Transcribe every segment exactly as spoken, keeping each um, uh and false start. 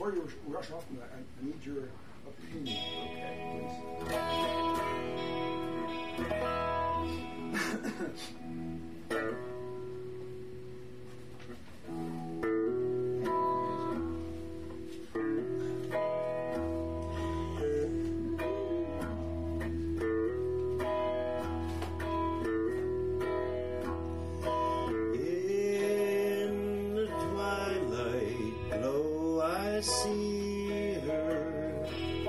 before you rush off from that, I, I need your opinion. Okay, please. I see her,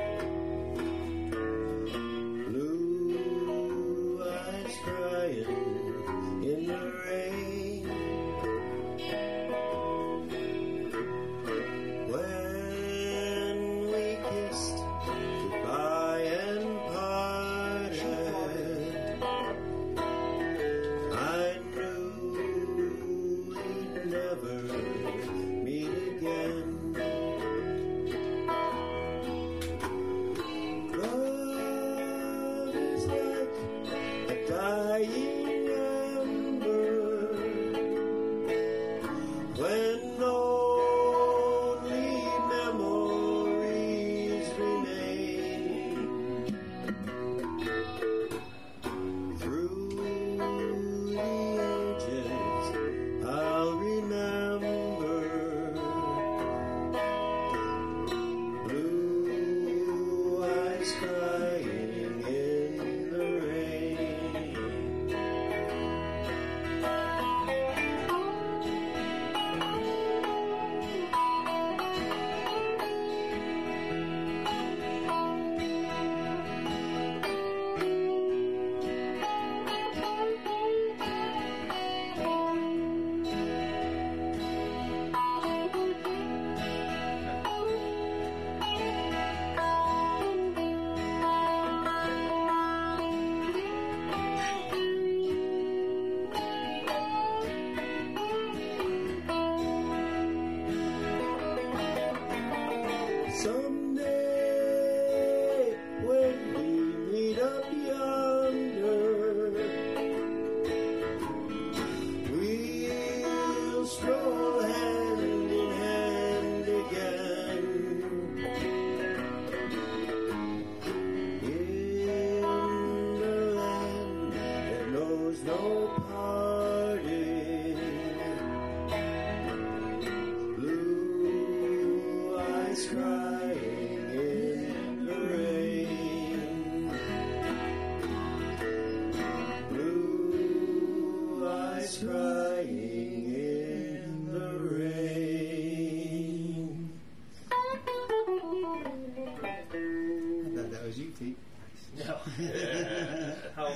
blue eyes crying in the rain. When we kissed goodbye and parted, I knew we'd never meet again. Dying ember, when only memories remain. Through the ages, I'll remember blue eyes crying in the rain. Someday, when we meet up yonder, we'll stroll hand in hand again in the land that knows no parting. Blue eyes crying in the rain. Blue eyes crying in the rain. I thought that was you, Pete. No. Yeah. How